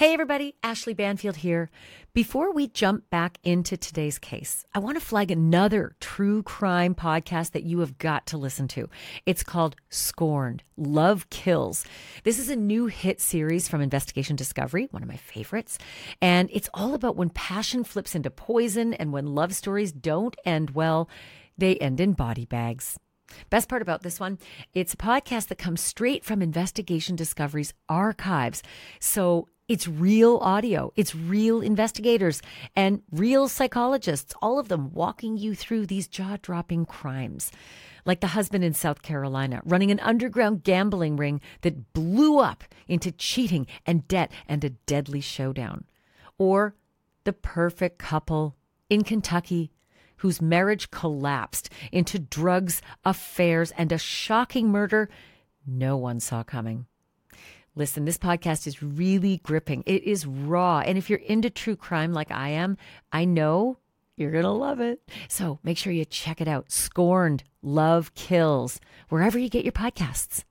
Hey everybody, Ashley Banfield here. Before we jump back into today's case, I want to flag another true crime podcast that you have got to listen to. It's called Scorned: Love Kills. This is a new hit series from Investigation Discovery, one of my favorites. And it's all about when passion flips into poison and when love stories don't end well, they end in body bags. Best part about this one, it's a podcast that comes straight from Investigation Discovery's archives. So it's real audio, it's real investigators and real psychologists, all of them walking you through these jaw-dropping crimes. Like the husband in South Carolina running an underground gambling ring that blew up into cheating and debt and a deadly showdown. Or the perfect couple in Kentucky whose marriage collapsed into drugs, affairs, and a shocking murder no one saw coming. Listen, this podcast is really gripping. It is raw. And if you're into true crime like I am, I know you're going to love it. So make sure you check it out. Scorned: Love Kills, wherever you get your podcasts.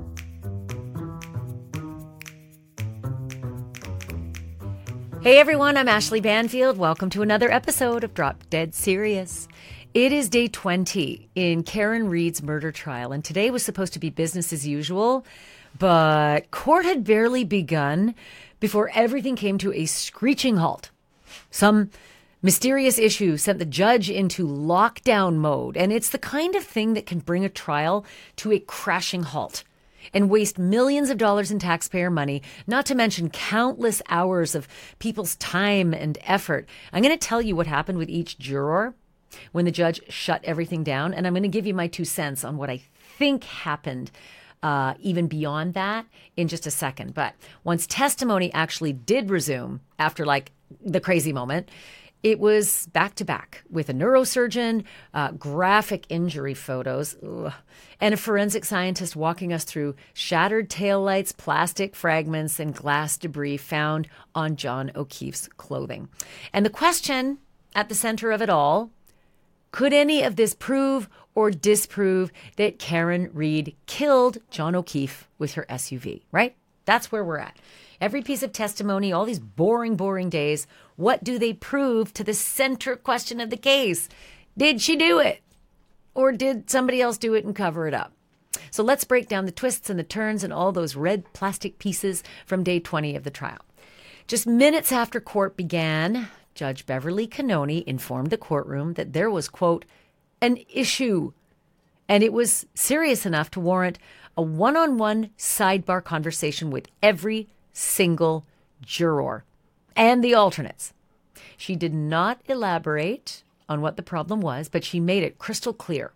Hey everyone, I'm Ashley Banfield. Welcome to another episode of Drop Dead Serious. It is day 20 in Karen Read's murder trial, and today was supposed to be business as usual, but court had barely begun before everything came to a screeching halt. Some mysterious issue sent the judge into lockdown mode, and it's the kind of thing that can bring a trial to a crashing halt and waste millions of dollars in taxpayer money, not to mention countless hours of people's time and effort. I'm going to tell you what happened with each juror when the judge shut everything down, and I'm going to give you my 2 cents on what I think happened even beyond that in just a second. But once testimony actually did resume after the crazy moment, it was back to back with a neurosurgeon, graphic injury photos, and a forensic scientist walking us through shattered taillights, plastic fragments, and glass debris found on John O'Keefe's clothing. And the question at the center of it all, could any of this prove or disprove that Karen Read killed John O'Keefe with her SUV, right? That's where we're at. Every piece of testimony, all these boring days, what do they prove to the center question of the case? Did she do it? Or did somebody else do it and cover it up? So let's break down the twists and the turns and all those red plastic pieces from day 20 of the trial. Just minutes after court began, Judge Beverly Cannoni informed the courtroom that there was, quote, an issue, and it was serious enough to warrant a one-on-one sidebar conversation with every single juror and the alternates. She did not elaborate on what the problem was, but she made it crystal clear.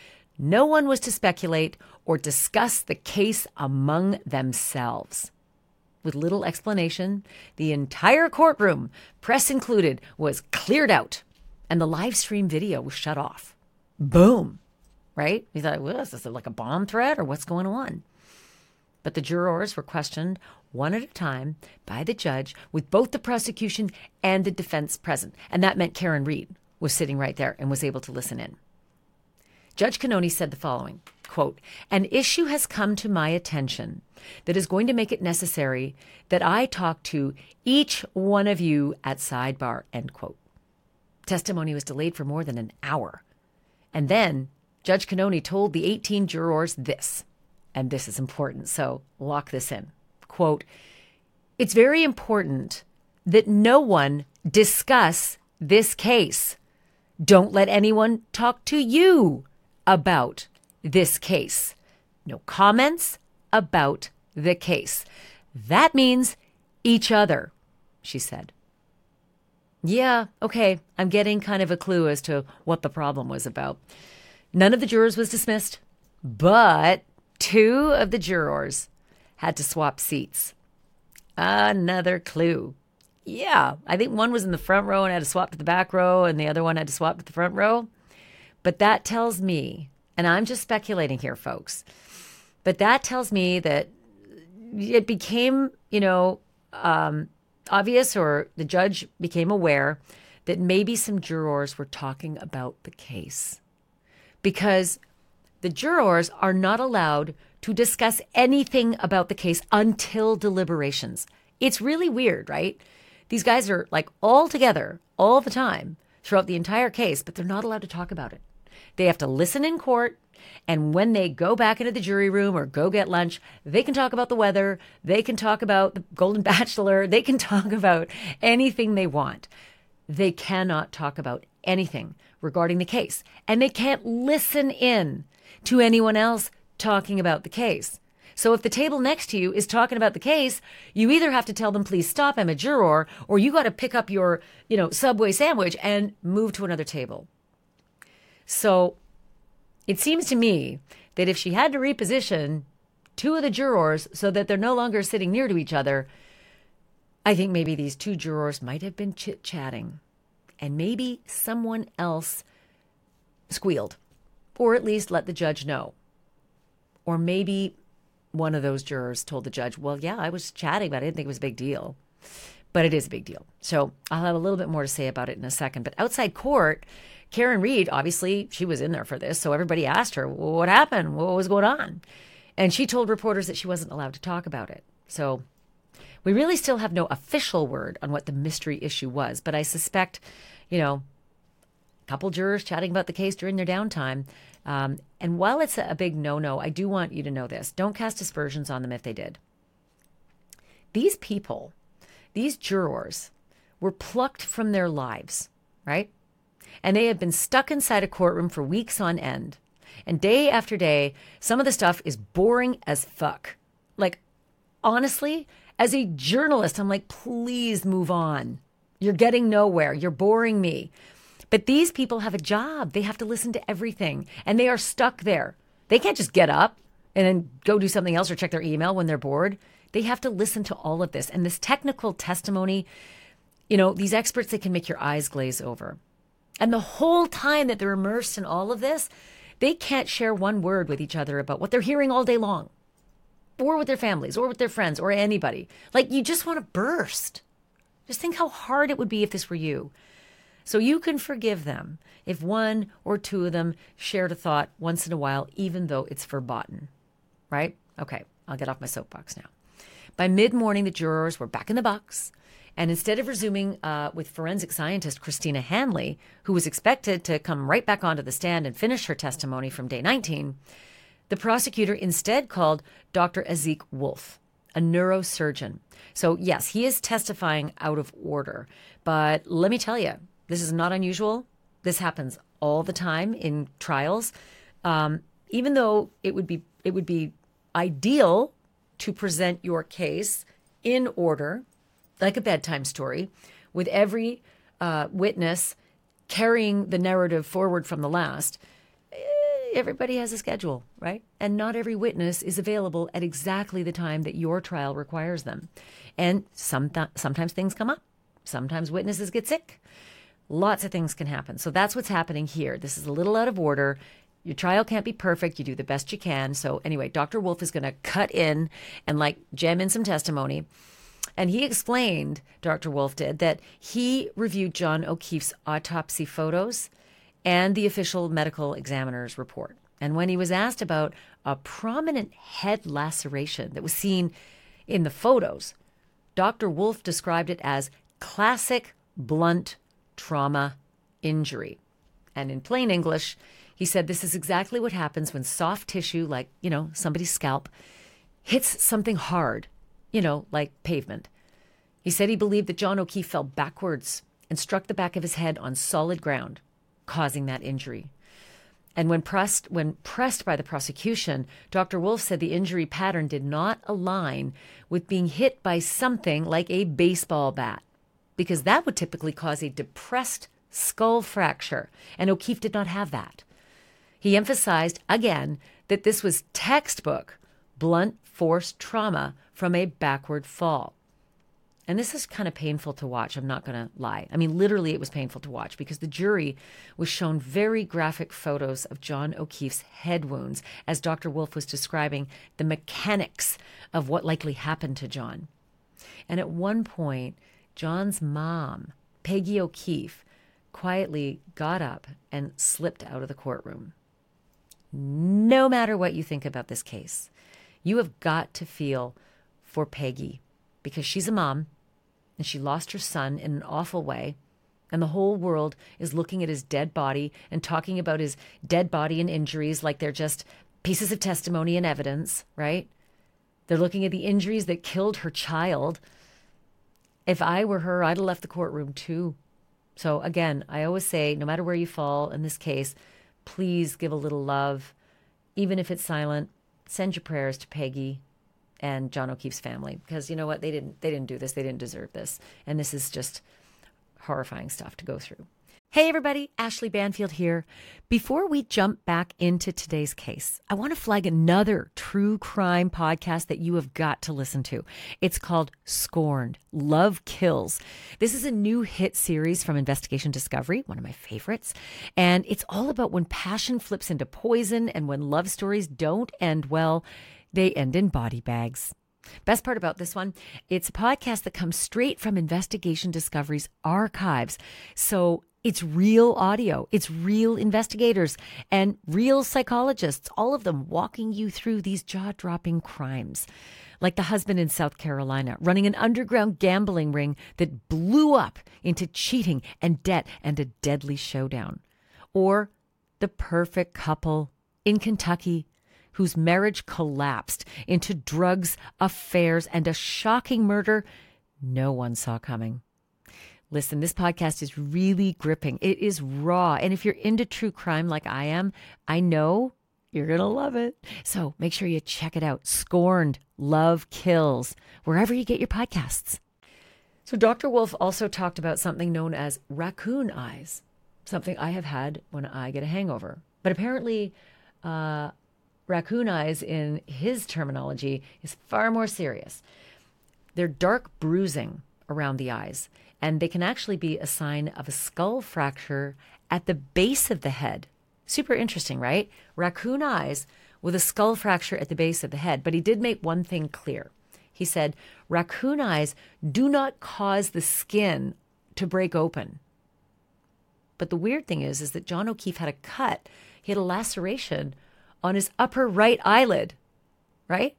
No one was to speculate or discuss the case among themselves. With little explanation, the entire courtroom, press included, was cleared out, and the live stream video was shut off. Boom. Right? You thought, well, is this like a bomb threat or what's going on? But the jurors were questioned one at a time by the judge with both the prosecution and the defense present. And that meant Karen Read was sitting right there and was able to listen in. Judge Cannoni said the following, quote, an issue has come to my attention that is going to make it necessary that I talk to each one of you at sidebar, end quote. Testimony was delayed for more than an hour. And then Judge Cannoni told the 18 jurors this, and this is important, so lock this in. Quote, it's very important that no one discuss this case. Don't let anyone talk to you about this case. No comments about the case. That means each other, she said. Yeah, okay, I'm getting kind of a clue as to what the problem was about. None of the jurors was dismissed, but 2 of the jurors had to swap seats. Another clue. Yeah, I think one was in the front row and had to swap to the back row, and the other one had to swap to the front row. But that tells me, and I'm just speculating here, folks, but that tells me that it became, obvious, or the judge became aware that maybe some jurors were talking about the case. Because the jurors are not allowed to discuss anything about the case until deliberations. It's really weird, right? These guys are like all together all the time throughout the entire case, but they're not allowed to talk about it. They have to listen in court. And when they go back into the jury room or go get lunch, they can talk about the weather. They can talk about the Golden Bachelor. They can talk about anything they want. They cannot talk about anything regarding the case. And they can't listen in to anyone else talking about the case. So if the table next to you is talking about the case, you either have to tell them, please stop, I'm a juror, or you got to pick up your, Subway sandwich and move to another table. So it seems to me that if she had to reposition two of the jurors so that they're no longer sitting near to each other, I think maybe these two jurors might have been chit-chatting, and maybe someone else squealed, or at least let the judge know. Or maybe one of those jurors told the judge, well, yeah, I was chatting, but I didn't think it was a big deal. But it is a big deal. So I'll have a little bit more to say about it in a second. But outside court, Karen Read, obviously, she was in there for this. So everybody asked her, well, what happened? What was going on? And she told reporters that she wasn't allowed to talk about it. So we really still have no official word on what the mystery issue was. But I suspect, a couple jurors chatting about the case during their downtime. And while it's a big no-no, I do want you to know this. Don't cast aspersions on them if they did. These people, these jurors, were plucked from their lives, right? And they had been stuck inside a courtroom for weeks on end. And day after day, some of the stuff is boring as fuck. Like, honestly, as a journalist, I'm like, please move on. You're getting nowhere. You're boring me. But these people have a job. They have to listen to everything. And they are stuck there. They can't just get up and then go do something else or check their email when they're bored. They have to listen to all of this. And this technical testimony, these experts, they can make your eyes glaze over. And the whole time that they're immersed in all of this, they can't share one word with each other about what they're hearing all day long, or with their families, or with their friends, or anybody. Like, you just want to burst. Just think how hard it would be if this were you. So you can forgive them if one or two of them shared a thought once in a while, even though it's verboten, right? Okay, I'll get off my soapbox now. By mid-morning, the jurors were back in the box. And instead of resuming with forensic scientist Christina Hanley, who was expected to come right back onto the stand and finish her testimony from day 19, the prosecutor instead called Dr. Azik Wolf, a neurosurgeon. So yes, he is testifying out of order. But let me tell you, this is not unusual. This happens all the time in trials. Even though it would be ideal to present your case in order, like a bedtime story, with every witness carrying the narrative forward from the last. Everybody has a schedule, right? And not every witness is available at exactly the time that your trial requires them. And sometimes things come up. Sometimes witnesses get sick. Lots of things can happen. So that's what's happening here. This is a little out of order. Your trial can't be perfect. You do the best you can. So anyway, Dr. Wolf is going to cut in and jam in some testimony. And he explained, Dr. Wolf did, that he reviewed John O'Keefe's autopsy photos and the official medical examiner's report. And when he was asked about a prominent head laceration that was seen in the photos, Dr. Wolf described it as classic blunt trauma injury. And in plain English, he said this is exactly what happens when soft tissue, like, somebody's scalp, hits something hard, like pavement. He said he believed that John O'Keefe fell backwards and struck the back of his head on solid ground, causing that injury. And when pressed by the prosecution, Dr. Wolf said the injury pattern did not align with being hit by something like a baseball bat, because that would typically cause a depressed skull fracture, and O'Keefe did not have that. He emphasized, again, that this was textbook blunt force trauma from a backward fall. And this is kind of painful to watch, I'm not going to lie. I mean, literally it was painful to watch because the jury was shown very graphic photos of John O'Keefe's head wounds as Dr. Wolf was describing the mechanics of what likely happened to John. And at one point, John's mom, Peggy O'Keefe, quietly got up and slipped out of the courtroom. No matter what you think about this case, you have got to feel for Peggy. because she's a mom and she lost her son in an awful way. And the whole world is looking at his dead body and talking about his dead body and injuries like they're just pieces of testimony and evidence, right? They're looking at the injuries that killed her child. If I were her, I'd have left the courtroom too. So again, I always say, no matter where you fall in this case, please give a little love. Even if it's silent, send your prayers to Peggy and John O'Keefe's family, because you know what? They didn't do this. They didn't deserve this. And this is just horrifying stuff to go through. Hey everybody, Ashley Banfield here. Before we jump back into today's case, I want to flag another true crime podcast that you have got to listen to. It's called Scorned: Love Kills. This is a new hit series from Investigation Discovery, one of my favorites. And it's all about when passion flips into poison and when love stories don't end well, they end in body bags. Best part about this one, it's a podcast that comes straight from Investigation Discovery's archives. So it's real audio, it's real investigators and real psychologists, all of them walking you through these jaw-dropping crimes. Like the husband in South Carolina running an underground gambling ring that blew up into cheating and debt and a deadly showdown. Or the perfect couple in Kentucky whose marriage collapsed into drugs, affairs, and a shocking murder no one saw coming. Listen, this podcast is really gripping. It is raw. And if you're into true crime like I am, I know you're going to love it. So make sure you check it out. Scorned: Love Kills, wherever you get your podcasts. So Dr. Wolf also talked about something known as raccoon eyes, something I have had when I get a hangover. But apparently, raccoon eyes, in his terminology, is far more serious. They're dark bruising around the eyes, and they can actually be a sign of a skull fracture at the base of the head. Super interesting, right? Raccoon eyes with a skull fracture at the base of the head. But he did make one thing clear. He said, raccoon eyes do not cause the skin to break open. But the weird thing is that John O'Keefe had a cut. He had a laceration on his upper right eyelid, right?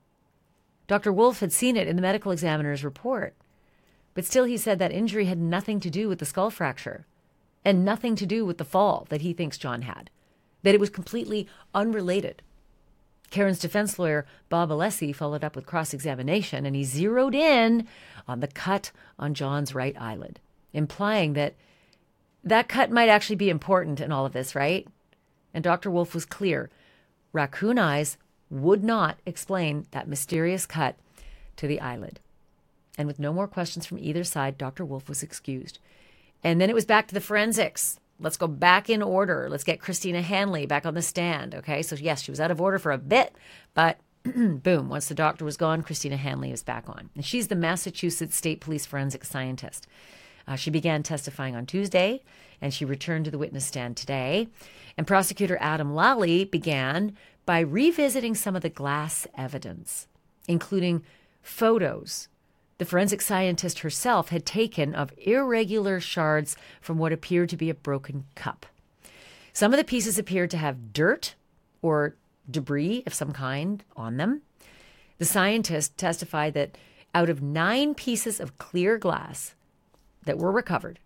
Dr. Wolf had seen it in the medical examiner's report. But still, he said that injury had nothing to do with the skull fracture and nothing to do with the fall that he thinks John had, that it was completely unrelated. Karen's defense lawyer, Bob Alessi, followed up with cross-examination, and he zeroed in on the cut on John's right eyelid, implying that that cut might actually be important in all of this, right? And Dr. Wolf was clear. Raccoon eyes would not explain that mysterious cut to the eyelid. And with no more questions from either side, Dr. Wolf was excused. And then it was back to the forensics. Let's go back in order. Let's get Christina Hanley back on the stand. Okay, so yes, she was out of order for a bit, but boom, once the doctor was gone, Christina Hanley is back on. And she's the Massachusetts State Police forensic scientist. She began testifying on Tuesday, and she returned to the witness stand today. And prosecutor Adam Lally began by revisiting some of the glass evidence, including photos the forensic scientist herself had taken of irregular shards from what appeared to be a broken cup. Some of the pieces appeared to have dirt or debris of some kind on them. The scientist testified that out of 9 pieces of clear glass that were recovered,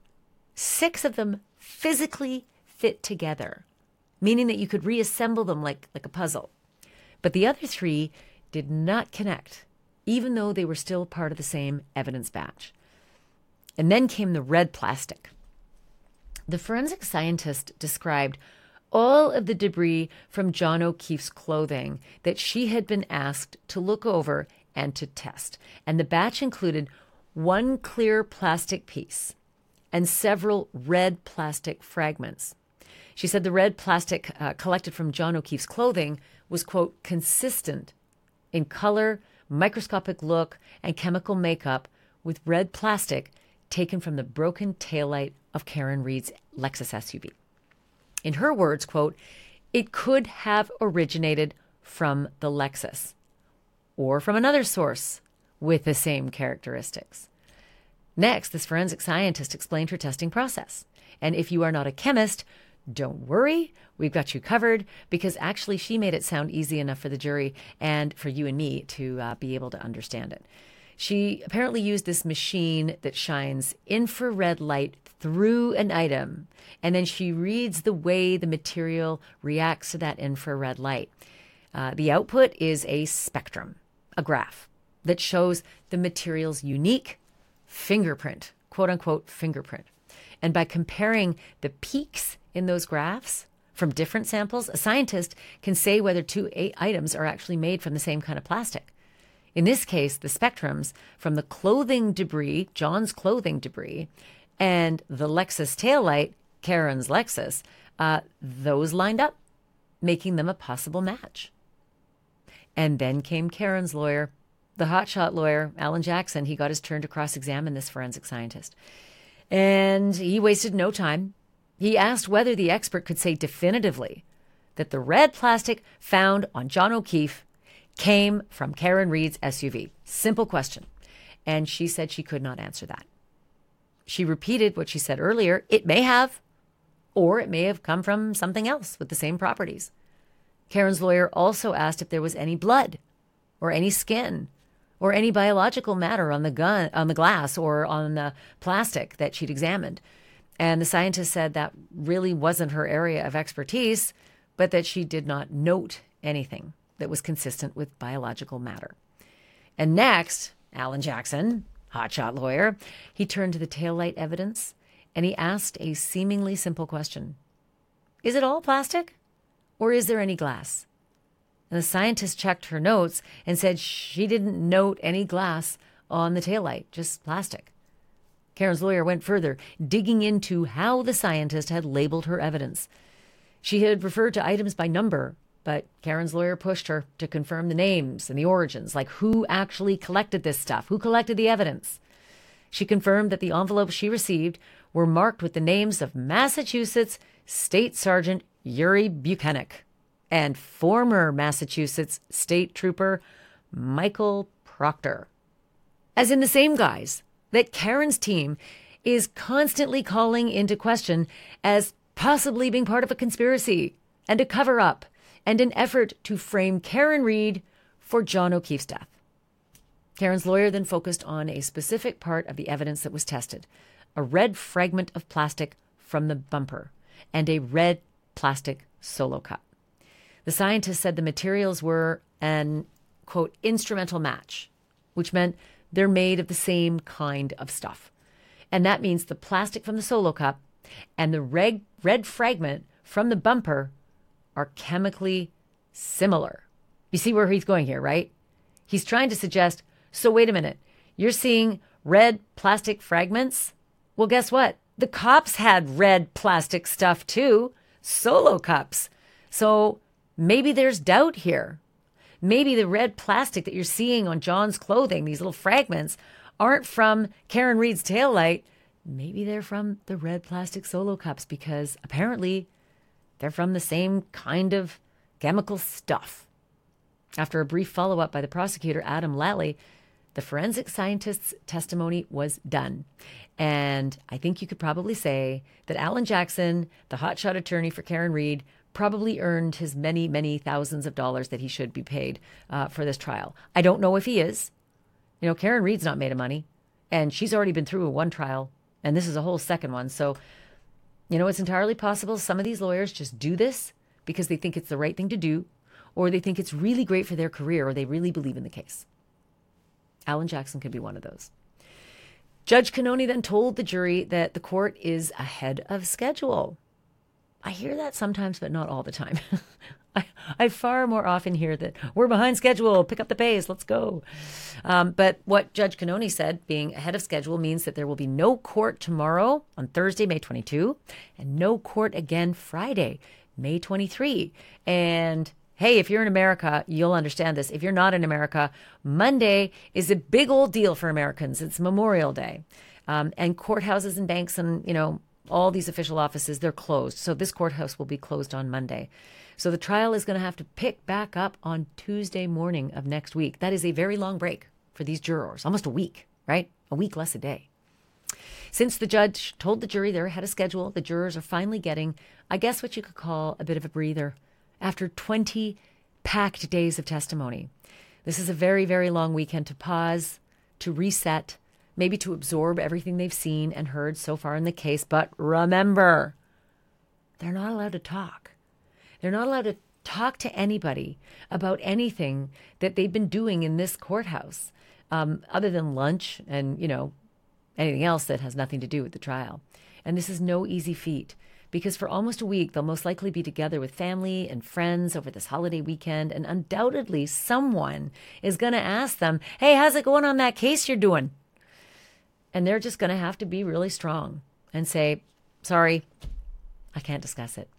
6 of them physically fit together, meaning that you could reassemble them like a puzzle. But the other 3 did not connect, even though they were still part of the same evidence batch. And then came the red plastic. The forensic scientist described all of the debris from John O'Keefe's clothing that she had been asked to look over and to test. And the batch included 1 clear plastic piece and several red plastic fragments. She said the red plastic collected from John O'Keefe's clothing was, quote, consistent in color, microscopic look, and chemical makeup with red plastic taken from the broken taillight of Karen Reed's Lexus SUV. In her words, quote, it could have originated from the Lexus or from another source with the same characteristics. Next, this forensic scientist explained her testing process. And if you are not a chemist, don't worry, we've got you covered, because actually she made it sound easy enough for the jury and for you and me to be able to understand it. She apparently used this machine that shines infrared light through an item, and then she reads the way the material reacts to that infrared light. The output is a spectrum, a graph, that shows the material's unique fingerprint, quote unquote fingerprint. And by comparing the peaks in those graphs from different samples, a scientist can say whether two items are actually made from the same kind of plastic. In this case, the spectrums from the clothing debris, John's clothing debris, and the Lexus taillight, Karen's Lexus, those lined up, making them a possible match. And then came Karen's lawyer, the hotshot lawyer, Alan Jackson. He got his turn to cross-examine this forensic scientist. And he wasted no time. He asked whether the expert could say definitively that the red plastic found on John O'Keefe came from Karen Reid's SUV. Simple question. And she said she could not answer that. She repeated what she said earlier. It may have, or it may have come from something else with the same properties. Karen's lawyer also asked if there was any blood or any skin or any biological matter on the glass or on the plastic that she'd examined. And the scientist said that really wasn't her area of expertise, but that she did not note anything that was consistent with biological matter. And next, Alan Jackson, hotshot lawyer, he turned to the taillight evidence and he asked a seemingly simple question. Is it all plastic or is there any glass? And the scientist checked her notes and said she didn't note any glass on the taillight, just plastic. Karen's lawyer went further, digging into how the scientist had labeled her evidence. She had referred to items by number, but Karen's lawyer pushed her to confirm the names and the origins, like who actually collected this stuff, who collected the evidence. She confirmed that the envelopes she received were marked with the names of Massachusetts State Sergeant Yuri Buchanan and former Massachusetts State Trooper Michael Proctor. As in the same guys that Karen's team is constantly calling into question as possibly being part of a conspiracy and a cover-up and an effort to frame Karen Reid for John O'Keefe's death. Karen's lawyer then focused on a specific part of the evidence that was tested, a red fragment of plastic from the bumper and a red plastic solo cup. The scientist said the materials were an, quote, instrumental match, which meant they're made of the same kind of stuff. And that means the plastic from the solo cup and the red fragment from the bumper are chemically similar. You see where he's going here, right? He's trying to suggest, so wait a minute, you're seeing red plastic fragments? Well, guess what? The cops had red plastic stuff too, solo cups. So maybe there's doubt here. Maybe the red plastic that you're seeing on John's clothing, these little fragments, aren't from Karen Reid's taillight. Maybe they're from the red plastic solo cups because apparently they're from the same kind of chemical stuff. After a brief follow-up by the prosecutor, Adam Lally, the forensic scientist's testimony was done. And I think you could probably say that Alan Jackson, the hotshot attorney for Karen Reid, probably earned his many, many thousands of dollars that he should be paid for this trial. I don't know if he is. You know, Karen Reid's not made of money, and she's already been through one trial, and this is a whole second one. So, you know, it's entirely possible some of these lawyers just do this because they think it's the right thing to do, or they think it's really great for their career, or they really believe in the case. Alan Jackson could be one of those. Judge Cannoni then told the jury that the court is ahead of schedule. I hear that sometimes, but not all the time. I far more often hear that we're behind schedule, pick up the pace, let's go. But what Judge Cannoni said, being ahead of schedule, means that there will be no court tomorrow on Thursday, May 22, and no court again Friday, May 23. And hey, if you're in America, you'll understand this. If you're not in America, Monday is a big old deal for Americans. It's Memorial Day. And courthouses and banks and, you know, all these official offices, they're closed. So this courthouse will be closed on Monday. So the trial is going to have to pick back up on Tuesday morning of next week. That is a very long break for these jurors, almost a week, right? A week less a day. Since the judge told the jury they're ahead of schedule, the jurors are finally getting, I guess, what you could call a bit of a breather after 20 packed days of testimony. This is a very, very long weekend to pause, to reset, maybe to absorb everything they've seen and heard so far in the case. But remember, they're not allowed to talk. They're not allowed to talk to anybody about anything that they've been doing in this courthouse, other than lunch and, anything else that has nothing to do with the trial. And this is no easy feat, because for almost a week, they'll most likely be together with family and friends over this holiday weekend. And undoubtedly, someone is going to ask them, hey, how's it going on that case you're doing? And they're just going to have to be really strong and say, sorry, I can't discuss it.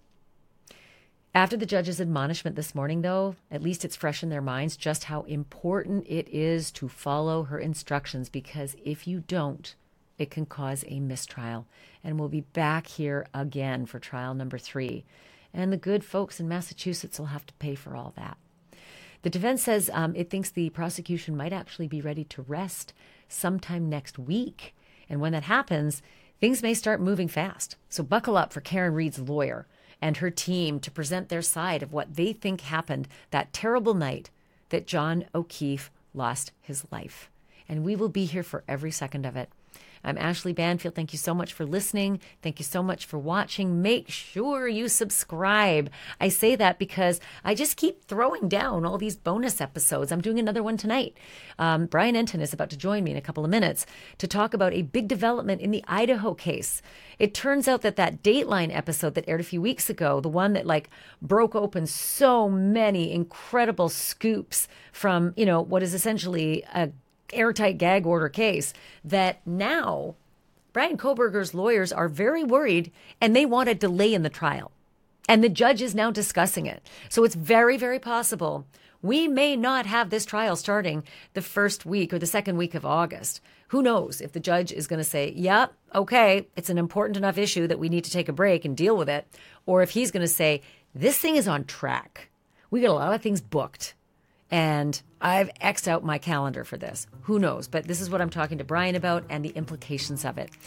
After the judge's admonishment this morning, though, at least it's fresh in their minds just how important it is to follow her instructions, because if you don't, it can cause a mistrial. And we'll be back here again for trial number 3. And the good folks in Massachusetts will have to pay for all that. The defense says it thinks the prosecution might actually be ready to rest sometime next week. And when that happens, things may start moving fast. So buckle up for Karen Read's lawyer and her team to present their side of what they think happened that terrible night that John O'Keefe lost his life. And we will be here for every second of it. I'm Ashley Banfield. Thank you so much for listening. Thank you so much for watching. Make sure you subscribe. I say that because I just keep throwing down all these bonus episodes. I'm doing another one tonight. Brian Enton is about to join me in a couple of minutes to talk about a big development in the Idaho case. It turns out that Dateline episode that aired a few weeks ago, the one that broke open so many incredible scoops from, what is essentially a airtight gag order case, that now Brian Kohberger's lawyers are very worried and they want a delay in the trial. And the judge is now discussing it. So it's very, very possible we may not have this trial starting the first week or the second week of August. Who knows if the judge is going to say, yep, okay, it's an important enough issue that we need to take a break and deal with it. Or if he's going to say, this thing is on track. We got a lot of things booked. And I've X'd out my calendar for this. Who knows? But this is what I'm talking to Brian about and the implications of it.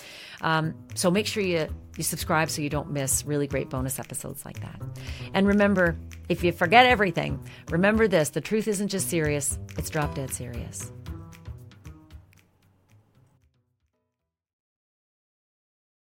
So make sure you subscribe so you don't miss really great bonus episodes like that. And remember, if you forget everything, remember this: the truth isn't just serious, it's drop dead serious.